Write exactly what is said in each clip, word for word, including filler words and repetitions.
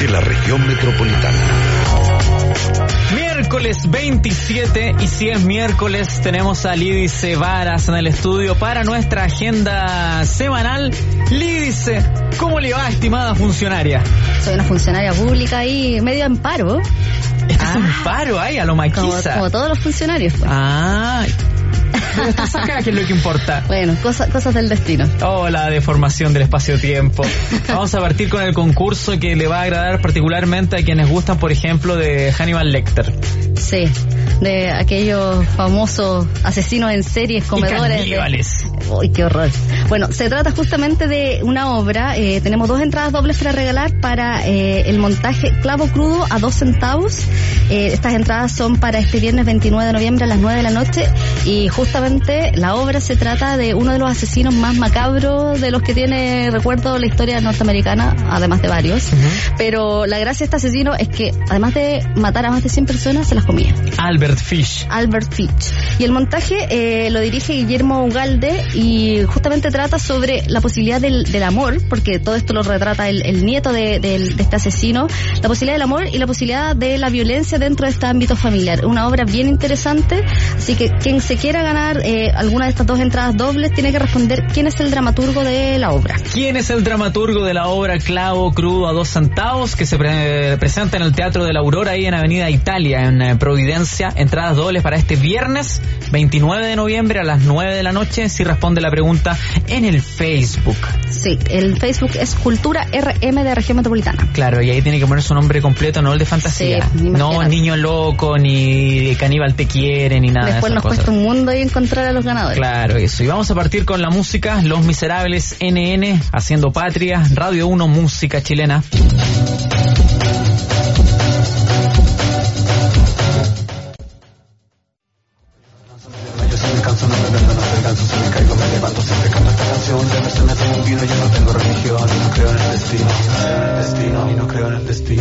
de la región metropolitana. Miércoles veintisiete, y si es miércoles tenemos a Lídice Varas en el estudio para nuestra agenda semanal. Lídice, ¿cómo le va, estimada funcionaria? Soy una funcionaria pública ahí medio en paro. ¿Estás ah, en paro ahí, a lo maquiza? Como, como todos los funcionarios, pues. Ah, pero estás acá, que es lo que importa. Bueno, cosa, cosas del destino. Oh, la deformación del espacio-tiempo. Vamos a partir con el concurso que le va a agradar particularmente a quienes gustan, por ejemplo, de Hannibal Lecter. Sí, de aquellos famosos asesinos en series, comedores. Y caníbales. Uy, qué horror. Bueno, se trata justamente de una obra. Eh, tenemos dos entradas dobles para regalar para eh, el montaje Clavo Crudo a dos centavos. Eh, estas entradas son para este viernes veintinueve de noviembre a las nueve de la noche. Y justamente la obra se trata de uno de los asesinos más macabros de los que tiene, recuerdo, la historia norteamericana, además de varios. Uh-huh. Pero la gracia de este asesino es que, además de matar a más de cien personas, se las comía. Albert Fish. Albert Fish. Y el montaje eh, lo dirige Guillermo Ugalde y justamente trata sobre la posibilidad del, del amor, porque todo esto lo retrata el, el nieto de, de, de este asesino, la posibilidad del amor y la posibilidad de la violencia dentro de este ámbito familiar. Una obra bien interesante, así que quien se quiera ganar eh, alguna de estas dos entradas dobles tiene que responder quién es el dramaturgo de la obra. ¿Quién es el dramaturgo de la obra Clavo Crudo a dos centavos, que se pre- presenta en el Teatro de la Aurora, ahí en Avenida Italia, en eh, Providencia? Entradas dobles para este viernes veintinueve de noviembre a las nueve de la noche, si responde la pregunta en el Facebook. Sí, el Facebook es Cultura R M de Región Metropolitana. Claro, y ahí tiene que poner su nombre completo, no el de fantasía. Sí, no Niño Loco, ni Caníbal Te Quiere, ni nada. Después de esas nos cosas. Cuesta un mundo y encontrar a los ganadores. Claro, eso. Y vamos a partir con la música. Los Miserables N N, Haciendo Patria, Radio uno, música chilena. No me vendo, no soy ganso, si me caigo me levanto, siempre canto esta canción. De veces me tomo un vino, yo no tengo religión y no creo en el destino, el destino y no creo en el destino.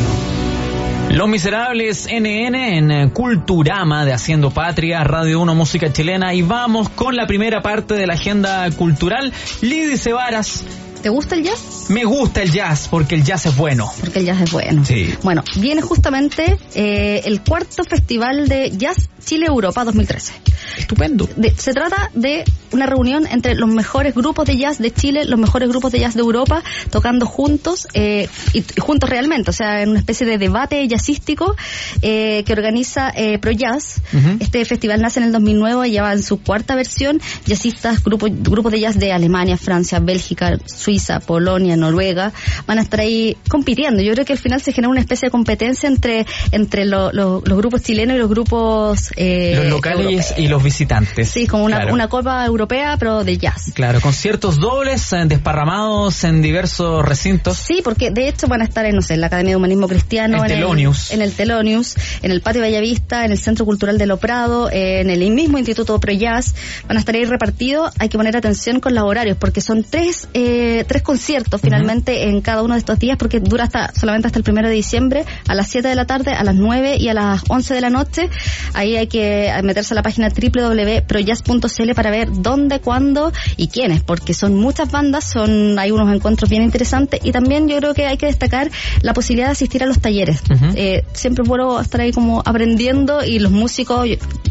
Los Miserables N N en Culturama de Haciendo Patria, Radio uno, música chilena. Y vamos con la primera parte de la agenda cultural. Lídice Varas. ¿Te gusta el jazz? Me gusta el jazz, porque el jazz es bueno. Porque el jazz es bueno. Sí. Bueno, viene justamente eh, el cuarto Festival de Jazz Chile-Europa dos mil trece. Estupendo. De, se trata de una reunión entre los mejores grupos de jazz de Chile, los mejores grupos de jazz de Europa, tocando juntos, eh, y, y juntos realmente, o sea, en una especie de debate jazzístico eh, que organiza eh, ProJazz. Uh-huh. Este festival nace en el dos mil nueve y ya va en su cuarta versión. Jazzistas, grupos, grupos de jazz de Alemania, Francia, Bélgica, Suiza, Polonia, Noruega, van a estar ahí compitiendo. Yo creo que al final se genera una especie de competencia entre entre lo, lo, los grupos chilenos y los grupos eh, los locales europeos y los visitantes. Sí, como una, claro. una copa europea, pero de jazz. Claro, conciertos dobles, eh, desparramados en diversos recintos. Sí, porque de hecho van a estar en, no sé, en la Academia de Humanismo Cristiano, el en, Telonius. El, en el Telonius, en el Patio Bellavista, en el Centro Cultural de Lo Prado, en el mismo Instituto ProJazz. Van a estar ahí repartidos. Hay que poner atención con los horarios, porque son tres eh, tres conciertos finalmente uh-huh. en cada uno de estos días, porque dura hasta solamente hasta el primero de diciembre, a las siete de la tarde, a las nueve y a las once de la noche. Ahí hay que meterse a la página doble u doble u doble u punto projazz punto c l para ver dónde, cuándo y quiénes, porque son muchas bandas, son hay unos encuentros bien interesantes, y también yo creo que hay que destacar la posibilidad de asistir a los talleres. Uh-huh. Eh, siempre puedo estar ahí como aprendiendo, y los músicos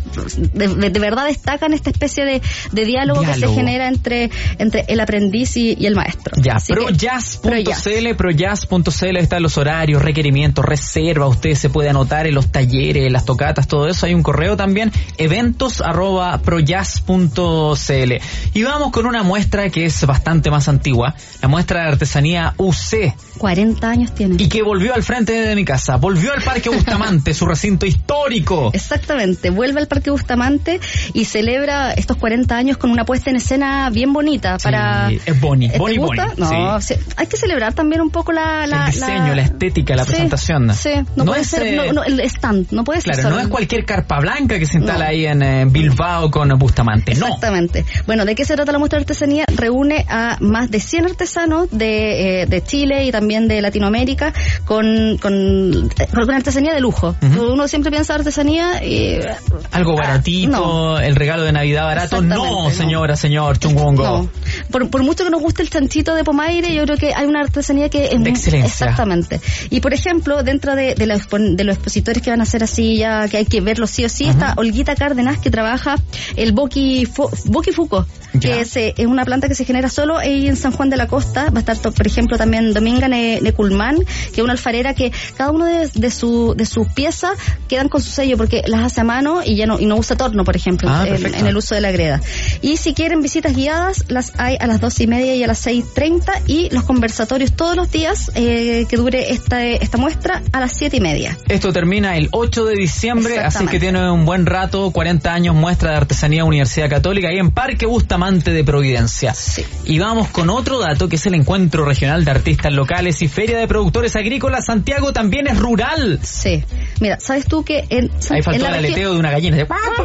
de, de, de verdad destacan esta especie de, de diálogo, diálogo que se genera entre entre el aprendiz y, y el maestro. Ya, projazz punto c l, projazz punto c l están los horarios, requerimientos, reserva, usted se puede anotar en los talleres, las tocatas, todo eso. Hay un correo también, eventos arroba projazz punto c l. Y vamos con una muestra que es bastante más antigua, la muestra de artesanía U C. cuarenta años tiene. Y que volvió al frente de mi casa, volvió al Parque Bustamante, su recinto histórico. Exactamente, vuelve al Parque Bustamante y celebra estos cuarenta años con una puesta en escena bien bonita. Sí, para es boni, ¿te boni, gusta? boni. No, sí. Sí, hay que celebrar también un poco la... la el diseño, la, la estética, la sí, presentación. Sí, no, no puede es, ser, no, no, el stand, no puede claro, ser solo. no es cualquier carpa blanca que se instala no. ahí en eh, Bilbao con Bustamante, no. Exactamente. Bueno, ¿de qué se trata la muestra de artesanía? Reúne a más de cien artesanos de, eh, de Chile y también de Latinoamérica con, con, con artesanía de lujo. Uh-huh. Uno siempre piensa artesanía y... algo algo baratito, no. el regalo de Navidad barato. No, señora, no. señor Chungongo. No. Por, por mucho que nos guste el chanchito de Pomaire, yo creo que hay una artesanía que es de muy, excelencia. Exactamente. Y por ejemplo, dentro de, de, los, de los expositores que van a ser así, ya que hay que verlo sí o sí, uh-huh. está Olguita Cárdenas, que trabaja el Boqui, Boqui Fuco, que es, es una planta que se genera solo ahí en San Juan de la Costa. Va a estar, por ejemplo, también Dominga Neculmán, que es una alfarera que cada uno de, de, su, de sus piezas quedan con su sello, porque las hace a mano y ya no, y no usa torno, por ejemplo, ah, en, en el uso de la greda. Y si quieren visitas guiadas, las hay a las doce y media y a las seis treinta, y los conversatorios todos los días eh, que dure esta, esta muestra a las siete y media. Esto termina el ocho de diciembre, así que tiene un buen rato, cuarenta años, muestra de artesanía Universidad Católica, ahí en Parque Bustamante de Providencia. Sí. Y vamos con otro dato, que es el Encuentro Regional de Artistas Locales y Feria de Productores Agrícolas. Santiago también es rural. Sí. Mira, ¿sabes tú que en Ahí faltó en el aleteo de una gallina.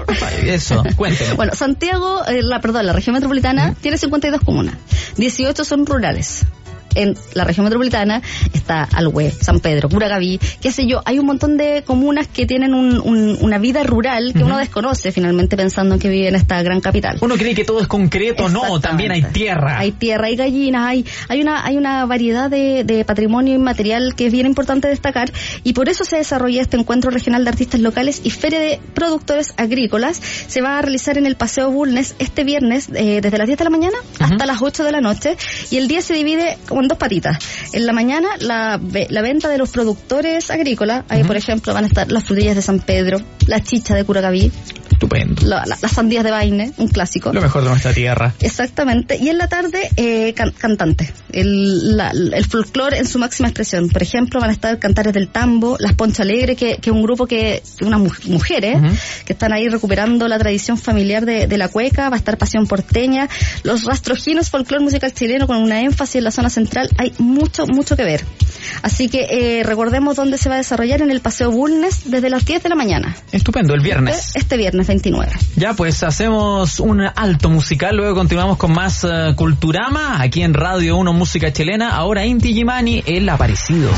Eso, cuénteme. Bueno, Santiago, eh, la perdón, la región metropolitana, ¿Mm? tiene cincuenta y dos comunas. dieciocho son rurales. En la región metropolitana está Alhué, San Pedro, Curacaví, qué sé yo, hay un montón de comunas que tienen un, un, una vida rural que uh-huh. uno desconoce finalmente pensando en que vive en esta gran capital. Uno cree que todo es concreto, no, también hay tierra. Hay tierra, hay gallinas, hay hay una hay una variedad de, de patrimonio inmaterial que es bien importante destacar, y por eso se desarrolla este Encuentro Regional de Artistas Locales y Feria de Productores Agrícolas. Se va a realizar en el Paseo Bulnes este viernes eh, desde las diez de la mañana uh-huh. hasta las ocho de la noche, y el día se divide como en dos patitas. En la mañana, la, la venta de los productores agrícolas. Ahí, uh-huh. por ejemplo, van a estar las frutillas de San Pedro, la chicha de Curacaví. Estupendo. La, la, las sandías de Baine, un clásico. Lo mejor de nuestra tierra. Exactamente. Y en la tarde, eh, can, cantante. El, la, el folclore en su máxima expresión. Por ejemplo, van a estar Cantares del Tambo, Las Poncho Alegre, que es un grupo que, unas mujeres, uh-huh. que están ahí recuperando la tradición familiar de, de la cueca. Va a estar Pasión Porteña. Los Rastrojinos, folclore musical chileno con una énfasis en la zona central. Hay mucho, mucho que ver. Así que eh, recordemos dónde se va a desarrollar, en el Paseo Bulnes desde las diez de la mañana. Estupendo, el viernes. Este, este viernes veintinueve. Ya, pues hacemos un alto musical, luego continuamos con más uh, Culturama, aquí en Radio uno Música Chilena. Ahora Inti Gimani, El Aparecido.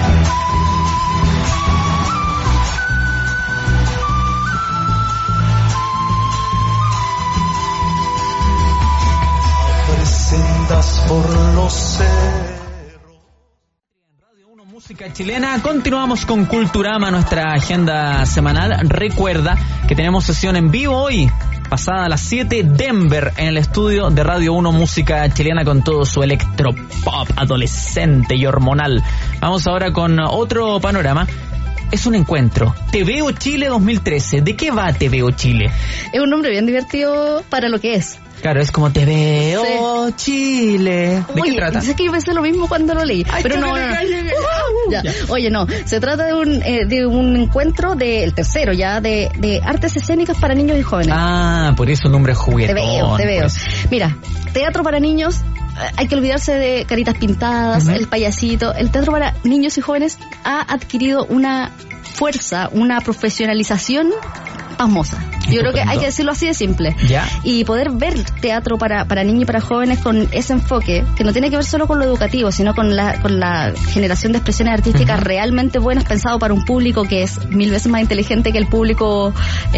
Presentas por los cerros. Música Chilena, continuamos con Culturama, nuestra agenda semanal. Recuerda que tenemos sesión en vivo hoy, pasada a las siete, Denver, en el estudio de Radio uno Música Chilena, con todo su electropop adolescente y hormonal. Vamos ahora con otro panorama. Es un encuentro. Te Veo Chile dos mil trece. ¿De qué va Te Veo Chile? Es un nombre bien divertido para lo que es. Claro, es como Te Veo sí. Chile. ¿De Oye, qué trata? Sé que yo pensé lo mismo cuando lo leí. Ay, pero no, no, no. Ya. Ya. Oye, no. Se trata de un eh, de un encuentro del tercero ya de, de artes escénicas para niños y jóvenes. Ah, por eso el nombre es juguetón. Te veo, te veo. Pues. Mira, teatro para niños. Hay que olvidarse de caritas pintadas, uh-huh. el payasito. El teatro para niños y jóvenes ha adquirido una fuerza, una profesionalización pasmosa. Yo creo que hay que decirlo así de simple. ¿Ya? Y poder ver teatro para, para niños y para jóvenes con ese enfoque, que no tiene que ver solo con lo educativo, sino con la, con la generación de expresiones artísticas uh-huh. realmente buenas, pensado para un público que es mil veces más inteligente que el público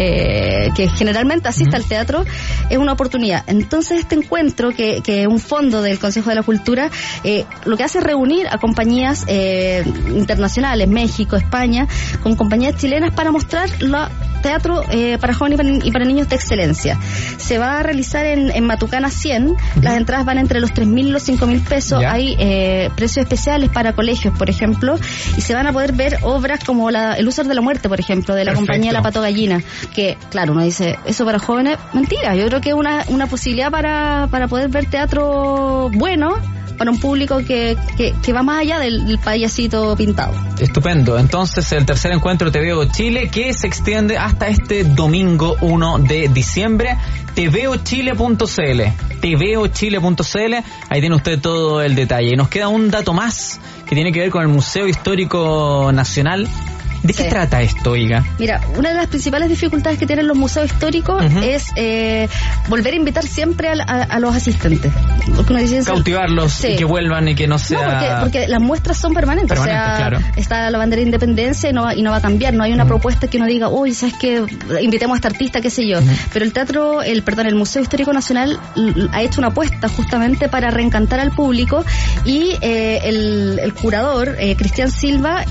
eh, que generalmente asiste uh-huh. al teatro, es una oportunidad. Entonces este encuentro, que, que es un fondo del Consejo de la Cultura, eh, lo que hace es reunir a compañías eh, internacionales, México, España, con compañías chilenas para mostrar la teatro eh, para jóvenes y para, y para niños de excelencia. Se va a realizar en, en Matucana cien. Uh-huh. Las entradas van entre los tres mil y los cinco mil pesos. ¿Ya? Hay eh, precios especiales para colegios, por ejemplo, y se van a poder ver obras como la, El Lúcer de la Muerte, por ejemplo, de la Perfecto. compañía La Pato Gallina, que, claro, uno dice, eso para jóvenes, mentira. Yo creo que es una, una posibilidad para, para poder ver teatro bueno, para un público que, que, que va más allá del, del payasito pintado. Estupendo. Entonces, el tercer encuentro Te Veo Chile, que se extiende hasta este domingo uno de diciembre. te veo chile punto c l. te veo chile punto c l. Ahí tiene usted todo el detalle. Y nos queda un dato más que tiene que ver con el Museo Histórico Nacional. ¿De qué sí. trata esto, oiga? Mira, una de las principales dificultades que tienen los museos históricos uh-huh. es eh, volver a invitar siempre a, a, a los asistentes. Porque uno dice, cautivarlos sí. y que vuelvan y que no sea... No, porque, porque las muestras son permanentes. Permanente, o sea, claro. está la bandera de independencia y no va, y no va a cambiar, no hay una uh-huh. propuesta que uno diga, uy, ¿sabes qué? Invitemos a este artista, qué sé yo. Uh-huh. Pero el teatro, el perdón, el Museo Histórico Nacional ha hecho una apuesta justamente para reencantar al público y eh, el, el curador, eh, Cristian Silva,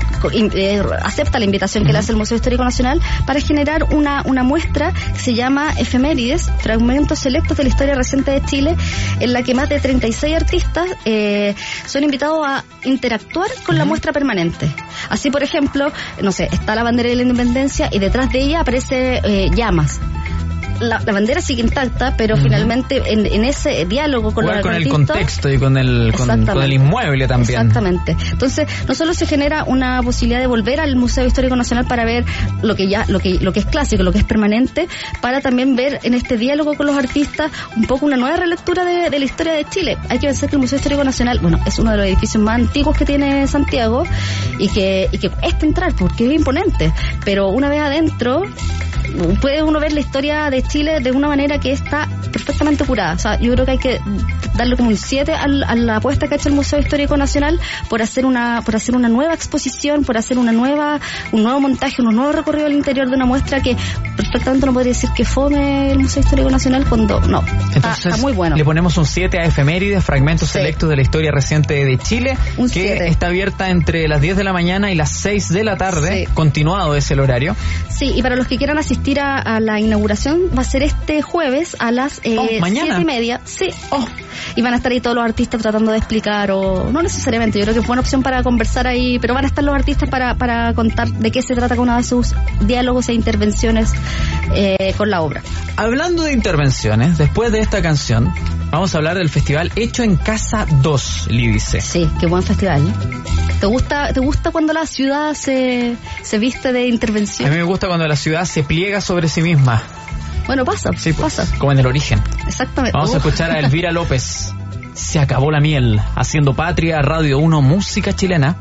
eh, acepta la invitación que uh-huh. le hace el Museo Histórico Nacional para generar una, una muestra que se llama Efemérides, fragmentos selectos de la historia reciente de Chile, en la que más de treinta y seis artistas eh, son invitados a interactuar con uh-huh. la muestra permanente. Así, por ejemplo, no sé, está la bandera de la independencia y detrás de ella aparece eh, llamas. La, la bandera sigue intacta, pero uh-huh. finalmente en, en ese diálogo con, la, con el contexto y con el, con, con el inmueble también. Exactamente. Entonces, no solo se genera una posibilidad de volver al Museo Histórico Nacional para ver lo que ya, lo que, lo que es clásico, lo que es permanente, para también ver en este diálogo con los artistas un poco una nueva relectura de, de la historia de Chile. Hay que pensar que el Museo Histórico Nacional, bueno, es uno de los edificios más antiguos que tiene Santiago y que, y que cuesta entrar porque es imponente, pero una vez adentro puede uno ver la historia de Chile de una manera que está perfectamente curada. O sea, yo creo que hay que darle como un siete a la apuesta que ha hecho el Museo Histórico Nacional por hacer una por hacer una nueva exposición, por hacer una nueva un nuevo montaje, un nuevo recorrido al interior de una muestra que perfectamente no podría decir que fome el Museo Histórico Nacional cuando no. Entonces, está, está muy bueno. Le ponemos un siete a Efemérides, fragmentos sí. selectos de la historia reciente de Chile, un que siete. Está abierta entre las diez de la mañana y las seis de la tarde. Sí. Continuado es el horario. Sí, y para los que quieran asistir a, a la inauguración va a ser este jueves a las eh, oh, siete y media. Sí. Oh. Y van a estar ahí todos los artistas tratando de explicar, o no necesariamente, yo creo que es buena opción para conversar ahí, pero van a estar los artistas para, para contar de qué se trata cada uno de sus diálogos e intervenciones eh, con la obra. Hablando de intervenciones, después de esta canción, vamos a hablar del festival Hecho en Casa dos, Lídice. Sí, qué buen festival. ¿Te gusta, te gusta cuando la ciudad se, se viste de intervención? A mí me gusta cuando la ciudad se pliega sobre sí misma. Bueno, pasa, sí, pues, pasa. Como en El Origen. Exactamente. Vamos uh. a escuchar a Elvira López. Se acabó la miel. Haciendo patria, Radio uno, música chilena.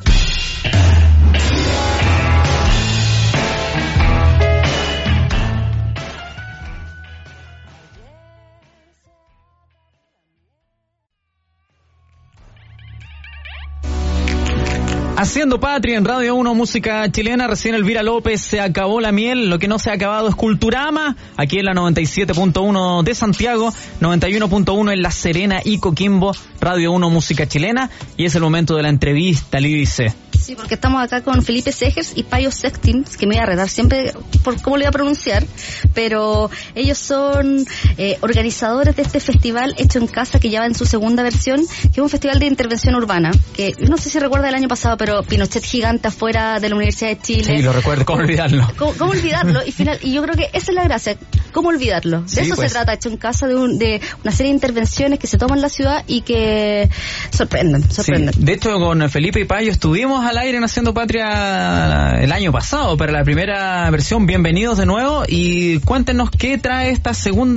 Haciendo patria en Radio uno, música chilena. Recién Elvira López, Se acabó la miel. Lo que no se ha acabado es Culturama, aquí en la noventa y siete punto uno de Santiago, noventa y uno punto uno en La Serena y Coquimbo, Radio uno, música chilena. Y es el momento de la entrevista, Lídice. Sí, porque estamos acá con Felipe Segers y Payo Sextin, que me voy a retar siempre por cómo lo voy a pronunciar, pero ellos son eh, organizadores de este festival Hecho en Casa, que ya va en su segunda versión, que es un festival de intervención urbana, que no sé si recuerda el año pasado, pero Pinochet gigante afuera de la Universidad de Chile. Sí, lo recuerdo, ¿cómo olvidarlo? ¿Cómo, cómo olvidarlo? Y, final, y yo creo que esa es la gracia, ¿cómo olvidarlo? De sí, eso pues. se trata, Hecho en Casa, de, un, de una serie de intervenciones que se toman en la ciudad y que sorprenden, sorprenden. Sí. De hecho, con Felipe y Payo estuvimos al aire en Haciendo Patria el año pasado para la primera versión. Bienvenidos de nuevo y cuéntenos qué trae esta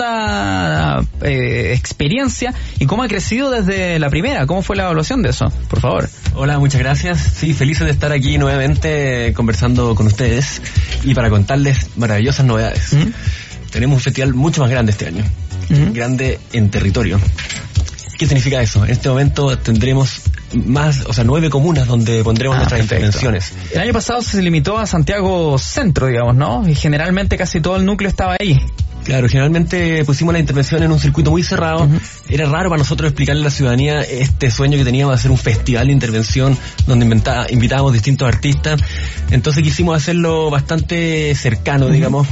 segunda eh, experiencia y cómo ha crecido desde la primera. ¿Cómo fue la evaluación de eso? Por favor. Hola, muchas gracias. Sí, felices de estar aquí nuevamente conversando con ustedes y para contarles maravillosas novedades. ¿Mm? Tenemos un festival mucho más grande este año. ¿Mm? Grande en territorio. ¿Qué significa eso? En este momento tendremos más, o sea, nueve comunas donde pondremos ah, nuestras perfecto. intervenciones. El año pasado se limitó a Santiago Centro, digamos, ¿no? Y generalmente casi todo el núcleo estaba ahí. Claro, generalmente pusimos la intervención en un circuito muy cerrado. Uh-huh. Era raro para nosotros explicarle a la ciudadanía este sueño que teníamos de hacer un festival de intervención donde inventa, invitábamos distintos artistas. Entonces quisimos hacerlo bastante cercano, uh-huh. digamos.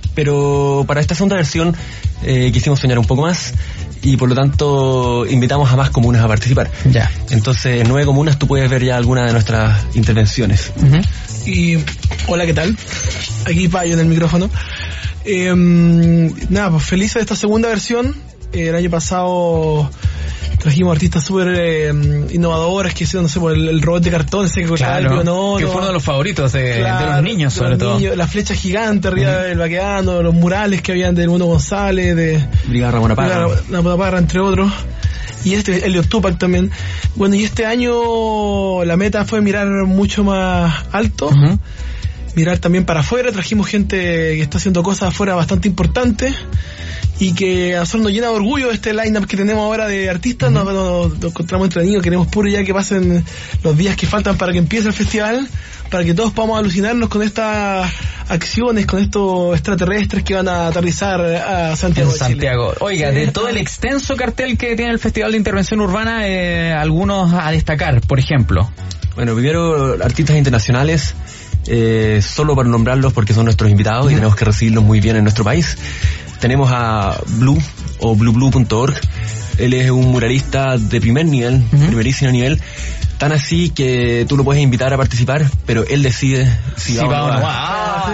Pero para esta segunda versión eh, quisimos soñar un poco más y por lo tanto invitamos a más comunas a participar. Ya. Entonces en nueve comunas tú puedes ver ya algunas de nuestras intervenciones. Uh-huh. Y hola, ¿qué tal? Aquí Payo en el micrófono. Eh, nada, pues feliz de esta segunda versión. Eh, el año pasado trajimos artistas súper eh, innovadoras que hicieron, no sé, el, el robot de cartón, ese que cortaba claro, el pionono. Que fue uno de los favoritos de, claro, de los niños, de sobre los todo. Niños, la flecha gigante arriba uh-huh. del Baqueano, los murales que habían de Mundo González, de Brigada Ramona Parra, Ramona Parra, entre otros. Y este, Elio Tupac también. Bueno, y este año la meta fue mirar mucho más alto. Uh-huh. mirar también para afuera. Trajimos gente que está haciendo cosas afuera bastante importantes y que a nosotros nos llena de orgullo este line-up que tenemos ahora de artistas. Uh-huh. nos, nos, nos encontramos entretenidos, queremos puro ya que pasen los días que faltan para que empiece el festival, para que todos podamos alucinarnos con estas acciones, con estos extraterrestres que van a aterrizar a Santiago. En Santiago. Chile. Oiga, de todo el extenso cartel que tiene el Festival de Intervención Urbana, eh, algunos a destacar, por ejemplo. Bueno, primero, artistas internacionales, eh, solo para nombrarlos porque son nuestros invitados uh-huh. y tenemos que recibirlos muy bien en nuestro país. Tenemos a Blue o blue blue punto org. Él es un muralista de primer nivel, uh-huh. primerísimo nivel. Tan así que tú lo puedes invitar a participar, pero él decide si sí, va o no va. Ah,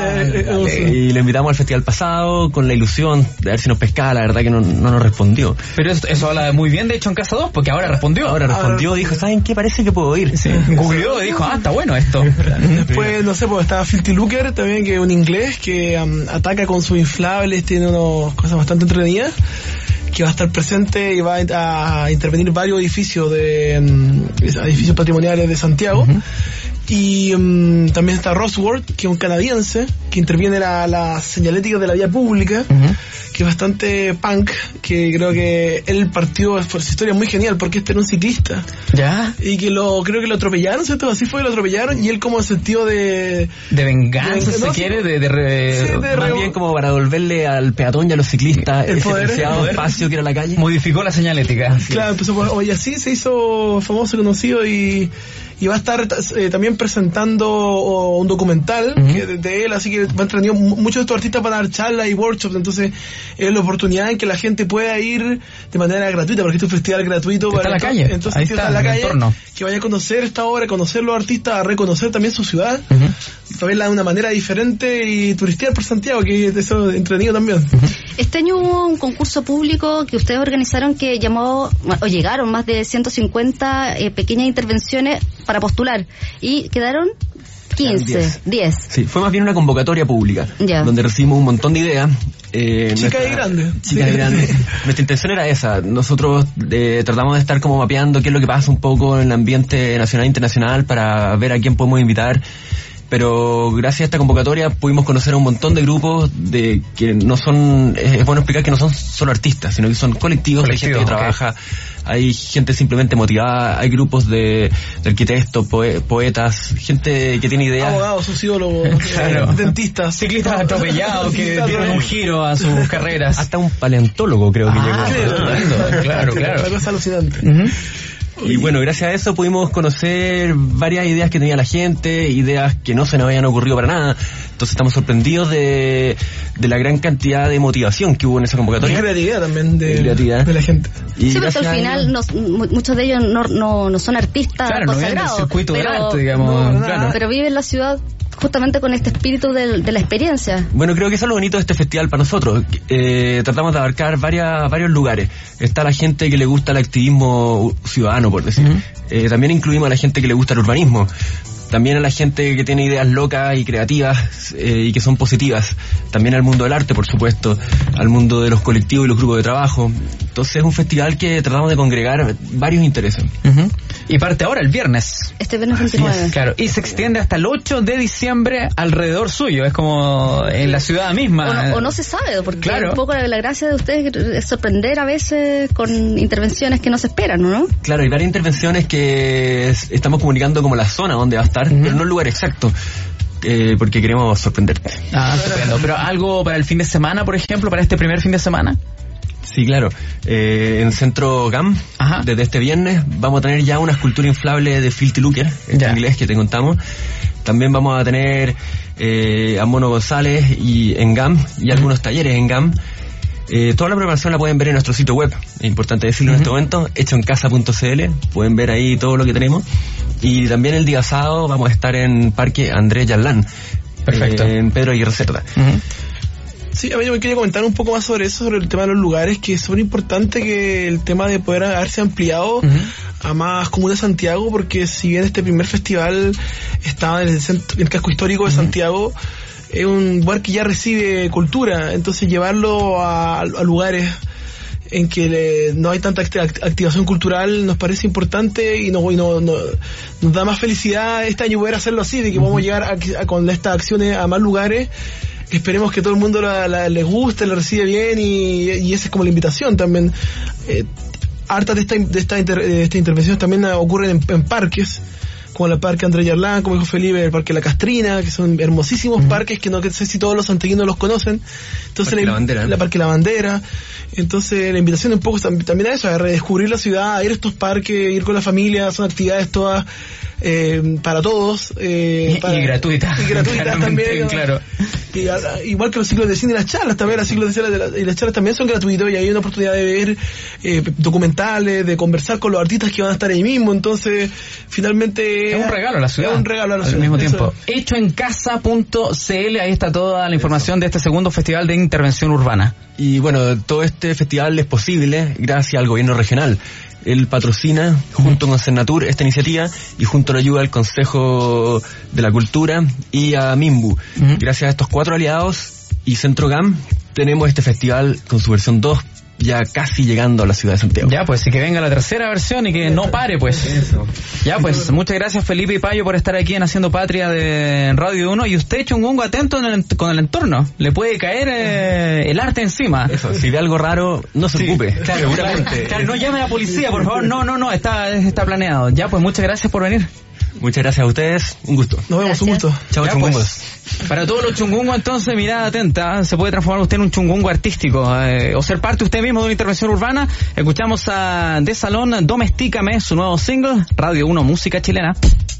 y lo invitamos al festival pasado con la ilusión de ver si nos pescaba. La verdad que no, no nos respondió. Pero eso, eso habla muy bien de hecho en Casa dos, porque ahora respondió. Ahora respondió, ahora, dijo, ¿saben qué? Parece que puedo ir. Sí. Googleó y dijo, ah, está bueno esto. Después, no sé, pues está Filthy Looker también, que es un inglés que um, ataca con sus inflables, tiene unas cosas bastante entretenidas, que va a estar presente y va a, a intervenir varios edificios de um, edificios patrimoniales de Santiago. Uh-huh. Y um, también está Rosworth, que es un canadiense que interviene la, la señalética de la vía pública, uh-huh. que es bastante punk, que creo que él partió por su historia muy genial, porque este era un ciclista. ¿Ya? Y que lo creo que lo atropellaron, ¿cierto? Así fue, lo atropellaron, y él como en sentido de... De venganza, de, se no, quiere, de... de, re... sí, de más re... bien como para devolverle al peatón y a los ciclistas el ese poder, preciado el poder. espacio que era la calle. Modificó la señalética. Claro, empezó por... Oye, así se hizo famoso, conocido, y... y va a estar eh, también presentando oh, un documental uh-huh. que, de, de él, así que va a tener, muchos de estos artistas van a dar charlas y workshops, entonces es la oportunidad en que la gente pueda ir de manera gratuita, porque este es un festival gratuito está para en la calle, entonces ahí está, está en la en calle, entorno. Que vaya a conocer esta obra, a conocer los artistas, a reconocer también su ciudad, uh-huh. para verla de una manera diferente y turistear por Santiago, que es eso entretenido también. Uh-huh. Este año hubo un concurso público que ustedes organizaron que llamó, o llegaron más de ciento cincuenta eh, pequeñas intervenciones para postular y quedaron quince, diez. Sí, fue más bien una convocatoria pública, yeah. donde recibimos un montón de ideas. Eh, chica nuestra, y grande. Chica sí. y grande. Nuestra intención era esa. Nosotros eh, tratamos de estar como mapeando qué es lo que pasa un poco en el ambiente nacional e internacional para ver a quién podemos invitar. Pero gracias a esta convocatoria pudimos conocer a un montón de grupos de que no son, es bueno explicar que no son solo artistas, sino que son colectivos, Colectivo, hay gente que okay. trabaja, hay gente simplemente motivada, hay grupos de, de arquitectos, poe, poetas, gente que tiene ideas. Abogados, sociólogos, claro. dentistas. Ciclistas atropellados que dieron un giro a sus carreras. Hasta un paleontólogo creo que ah, llegó. Claro, claro, claro. Una cosa alucinante. Uh-huh. Y bueno, gracias a eso pudimos conocer varias ideas que tenía la gente, ideas que no se nos habían ocurrido para nada. Entonces estamos sorprendidos de, de la gran cantidad de motivación que hubo en esa convocatoria. Y creatividad también de, creatividad. de la gente. Y sí, porque al final no, muchos de ellos no, no, no son artistas claro, consagrados. No circuito pero, del arte, digamos. No, claro. Pero viven en la ciudad justamente con este espíritu de, de la experiencia. Bueno, creo que eso es lo bonito de este festival para nosotros. Eh, tratamos de abarcar varias, varios lugares. Está la gente que le gusta el activismo ciudadano, por decir. Uh-huh. Eh, también incluimos a la gente que le gusta el urbanismo. También a la gente que tiene ideas locas y creativas eh, y que son positivas. También al mundo del arte, por supuesto. Al mundo de los colectivos y los grupos de trabajo. Entonces es un festival que tratamos de congregar varios intereses. Uh-huh. Y parte ahora el viernes. Este viernes veintinueve. Claro, y se extiende hasta el ocho de diciembre alrededor suyo. Es como en la ciudad misma. O no, o no se sabe, porque claro. un poco la, la gracia de ustedes es sorprender a veces con intervenciones que no se esperan, ¿no? Claro, hay varias intervenciones que estamos comunicando como la zona donde va a estar, uh-huh. pero no el lugar exacto. Eh, porque queremos sorprenderte. Ah, estupendo. Pero algo para el fin de semana, por ejemplo, para este primer fin de semana. Sí, claro. Eh, en Centro G A M, Ajá. desde este viernes, vamos a tener ya una escultura inflable de Filthy Looker, en ya. inglés, que te contamos. También vamos a tener eh, a Mono González y en G A M, y algunos talleres en G A M. Eh, toda la preparación la pueden ver en nuestro sitio web, es importante decirlo uh-huh. en este momento, hecho en casa punto c l, pueden ver ahí todo lo que tenemos. Y también el día sábado vamos a estar en Parque Andrés Yalán, perfecto, eh, en Pedro Aguirre Cerda. Uh-huh. Sí, a mí me quería comentar un poco más sobre eso, sobre el tema de los lugares, que es súper importante que el tema de poder haberse ampliado uh-huh. a más comunas de Santiago, porque si bien este primer festival estaba en el, centro, en el casco histórico de uh-huh. Santiago, es un lugar que ya recibe cultura, entonces llevarlo a, a lugares en que le, no hay tanta activación cultural, nos parece importante y, no, y no, no, nos da más felicidad este año poder hacerlo así, de que uh-huh. podamos llegar a, a, con estas acciones a más lugares. Esperemos que todo el mundo la, la, les guste, la reciba bien y, y esa es como la invitación también. Eh, hartas de esta, de esta, inter, de esta intervención también ocurren en, en parques, como el Parque André Yarlán, como dijo Felipe, el Parque La Castrina, que son hermosísimos uh-huh. parques que no sé si todos los santiaguinos los conocen. Entonces Parque la, la Bandera. la Parque La Bandera. Entonces la invitación un poco también a eso, a redescubrir la ciudad, a ir a estos parques, ir con la familia, son actividades todas eh, para todos. Eh, para, y gratuitas. Y gratuitas también. Claro. Y, a, igual que los ciclos de cine y las charlas también, los ciclos de cine la, y las charlas también son gratuitos y hay una oportunidad de ver eh, documentales, de conversar con los artistas que van a estar ahí mismo. Entonces, finalmente... Es un regalo a la ciudad. Es un regalo a la al ciudad. Al mismo Eso. tiempo. hecho en casa punto c l, ahí está toda la información Eso. de este segundo Festival de Intervención Urbana. Y bueno, todo este festival es posible gracias al gobierno regional. Él patrocina, junto con Cernatur, esta iniciativa y junto a la ayuda del Consejo de la Cultura y a Mimbu. Uh-huh. Gracias a estos cuatro aliados y Centro GAM, tenemos este festival con su versión dos ya casi llegando a la ciudad de Santiago. Ya, pues, y que venga la tercera versión y que no pare, pues. Eso. Ya, pues, muchas gracias Felipe y Payo por estar aquí en Haciendo Patria de Radio uno. Y usted, Chungungo, atento en el, con el entorno. Le puede caer eh, el arte encima. Eso, si ve algo raro, no se sí, ocupe. Claro, seguramente. Claro, no llame a la policía, por favor. No, no, no, está, está planeado. Ya, pues, muchas gracias por venir. Muchas gracias a ustedes, un gusto. Nos vemos, gracias. Un gusto. Chao, chungungos. Pues, para todos los chungungos, entonces, mirada atenta, se puede transformar usted en un chungungo artístico, eh, o ser parte usted mismo de una intervención urbana. Escuchamos a De Salón, Domestícame, su nuevo single, Radio uno Música Chilena.